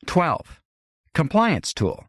12. Compliance tool.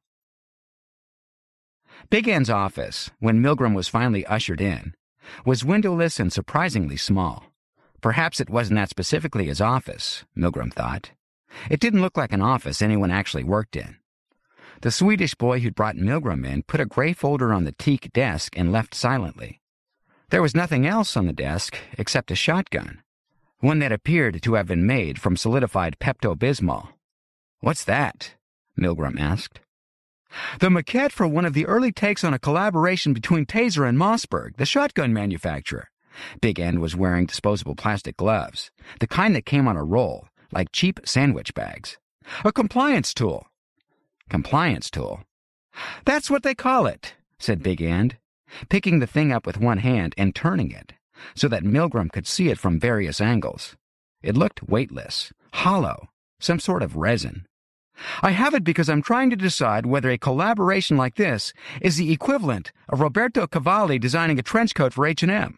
Big An's office, when Milgram was finally ushered in, was windowless and surprisingly small. Perhaps it wasn't that specifically his office, Milgram thought. It didn't look like an office anyone actually worked in. The Swedish boy who'd brought Milgram in put a gray folder on the teak desk and left silently. There was nothing else on the desk except a shotgun, one that appeared to have been made from solidified Pepto-Bismol. "What's that?" Milgram asked. "The maquette for one of the early takes on a collaboration between Taser and Mossberg, the shotgun manufacturer." Big An was wearing disposable plastic gloves, the kind that came on a roll, like cheap sandwich bags. "A compliance tool." "Compliance tool?" "That's what they call it," said Big An, picking the thing up with one hand and turning it, so that Milgram could see it from various angles. It looked weightless, hollow, some sort of resin. "I have it because I'm trying to decide whether a collaboration like this is the equivalent of Roberto Cavalli designing a trench coat for H&M.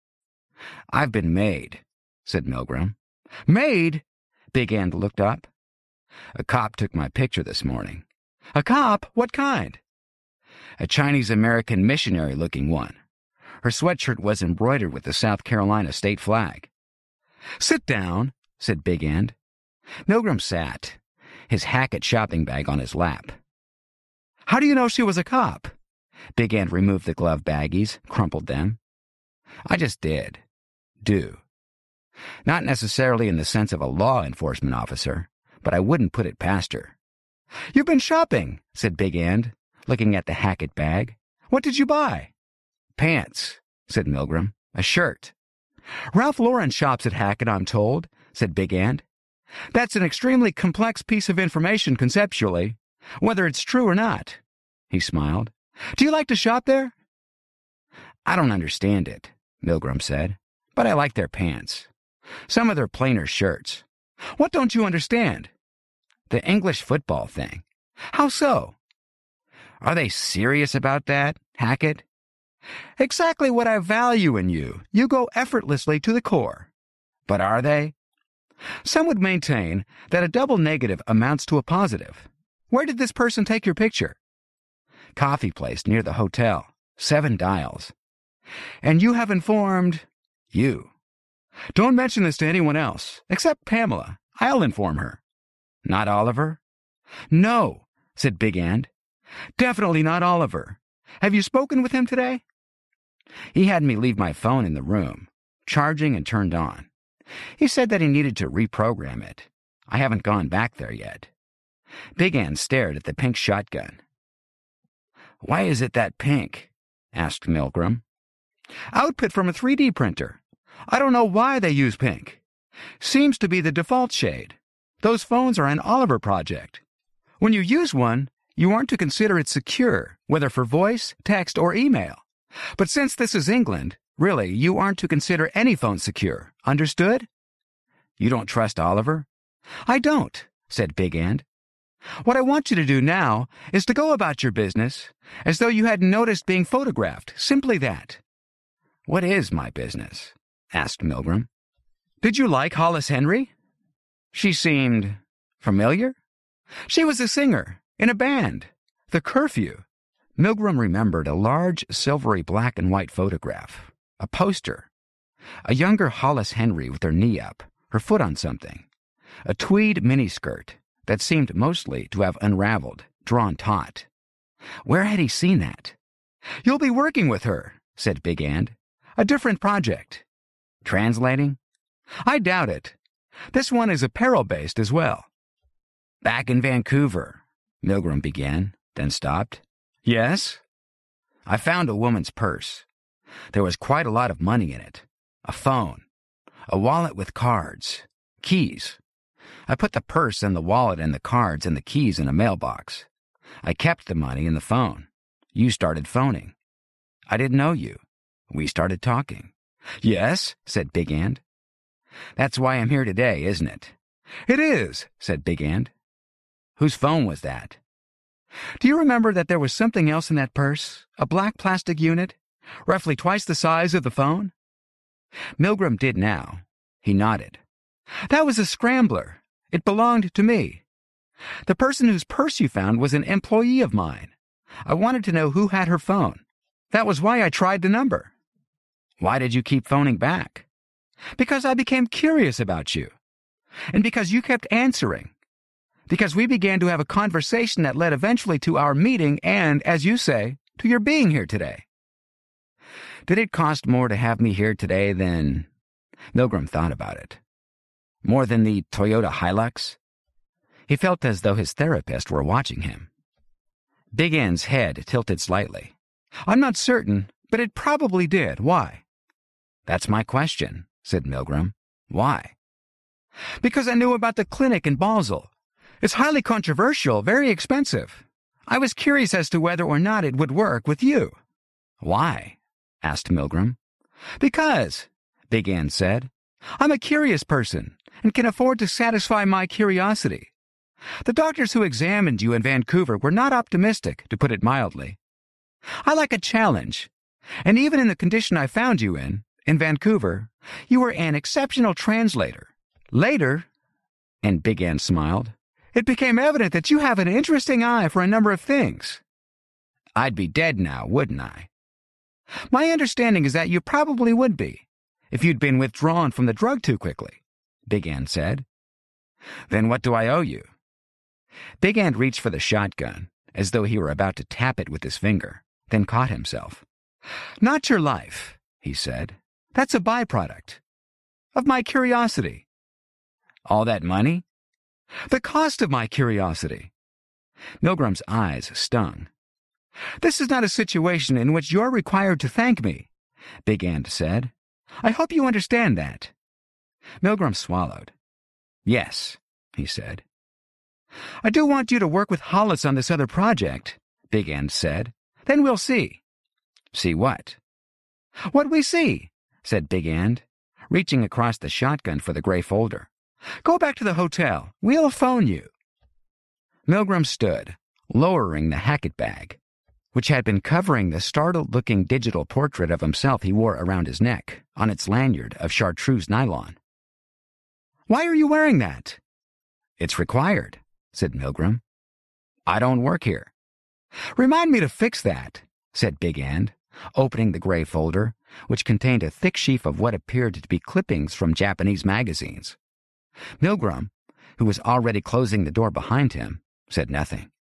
"I've been made," said Milgram. "Made?" Big An looked up. "A cop took my picture this morning." "A cop? What kind?" "A Chinese-American missionary-looking one. Her sweatshirt was embroidered with the South Carolina state flag." "Sit down," said Big An. Milgram sat, his Hackett shopping bag on his lap. "How do you know she was a cop?" Big An removed the glove baggies, crumpled them. "I just did. Do. Not necessarily in the sense of a law enforcement officer, but I wouldn't put it past her." "You've been shopping," said Big An, looking at the Hackett bag. "What did you buy?" "Pants," said Milgram. "A shirt." "Ralph Lauren shops at Hackett, I'm told," said Big An. "That's an extremely complex piece of information conceptually, whether it's true or not." He smiled. "Do you like to shop there?" "I don't understand it," Milgram said, "but I like their pants. Some of their plainer shirts." "What don't you understand?" "The English football thing." "How so?" "Are they serious about that, Hackett?" "Exactly what I value in you. You go effortlessly to the core." "But are they?" "Some would maintain that a double negative amounts to a positive. Where did this person take your picture?" "Coffee place near the hotel. 7 Dials." "And you have informed—" "You." "Don't mention this to anyone else, except Pamela. I'll inform her." "Not Oliver?" "No," said Big An. "Definitely not Oliver. Have you spoken with him today?" "He had me leave my phone in the room, charging and turned on. He said that he needed to reprogram it. I haven't gone back there yet." Big An stared at the pink shotgun. "Why is it that pink?" asked Milgram. "Output from a 3D printer. I don't know why they use pink. Seems to be the default shade. Those phones are an Oliver project. When you use one, you aren't to consider it secure, whether for voice, text, or email. But since this is England, really, you aren't to consider any phone secure. Understood?" "You don't trust Oliver?" "I don't," said Big An. "What I want you to do now is to go about your business as though you hadn't noticed being photographed. Simply that." "What is my business?" asked Milgram. "Did you like Hollis Henry?" "She seemed familiar." "She was a singer in a band. The Curfew." Milgram remembered a large, silvery black and white photograph, a poster. A younger Hollis Henry with her knee up, her foot on something. A tweed miniskirt that seemed mostly to have unraveled, drawn taut. Where had he seen that? "You'll be working with her," said Big An. "A different project." "Translating?" "I doubt it. This one is apparel-based as well." "Back in Vancouver," Milgram began, then stopped. "Yes?" "I found a woman's purse. There was quite a lot of money in it. A phone. A wallet with cards. Keys. I put the purse and the wallet and the cards and the keys in a mailbox. I kept the money and the phone. You started phoning. I didn't know you. We started talking." "Yes," said Big An. "That's why I'm here today, isn't it?" "It is," said Big An. "Whose phone was that?" "Do you remember that there was something else in that purse? A black plastic unit? Roughly twice the size of the phone?" Milgram did now. He nodded. "That was a scrambler. It belonged to me." The person whose purse you found was an employee of mine. I wanted to know who had her phone. That was why I tried the number. Why did you keep phoning back? Because I became curious about you. And because you kept answering. Because we began to have a conversation that led eventually to our meeting and, as you say, to your being here today. Did it cost more to have me here today than... Milgram thought about it. More than the Toyota Hilux? He felt as though his therapist were watching him. Big N's head tilted slightly. I'm not certain, but it probably did. Why? That's my question, said Milgram. Why? Because I knew about the clinic in Basel. It's highly controversial, very expensive. I was curious as to whether or not it would work with you. Why? Asked Milgram. Because, Big N said, I'm a curious person and can afford to satisfy my curiosity. The doctors who examined you in Vancouver were not optimistic, to put it mildly. I like a challenge, and even in the condition I found you in Vancouver, you were an exceptional translator. Later, and Big N smiled, it became evident that you have an interesting eye for a number of things. I'd be dead now, wouldn't I? My understanding is that you probably would be, if you'd been withdrawn from the drug too quickly, Big N said. Then what do I owe you? Big Ant reached for the shotgun, as though he were about to tap it with his finger, then caught himself. Not your life, he said. That's a byproduct of my curiosity. All that money? The cost of my curiosity. Milgram's eyes stung. This is not a situation in which you're required to thank me, Big Ant said. I hope you understand that. Milgram swallowed. Yes, he said. I do want you to work with Hollis on this other project, Big Ant said. Then we'll see. See what? What we see, said Big Ant, reaching across the shotgun for the gray folder. Go back to the hotel. We'll phone you. Milgram stood, lowering the Hackett bag, which had been covering the startled-looking digital portrait of himself he wore around his neck, on its lanyard of chartreuse nylon. Why are you wearing that? It's required, said Milgram. I don't work here. Remind me to fix that, said Big Ant, opening the gray folder, which contained a thick sheaf of what appeared to be clippings from Japanese magazines. Milgram, who was already closing the door behind him, said nothing.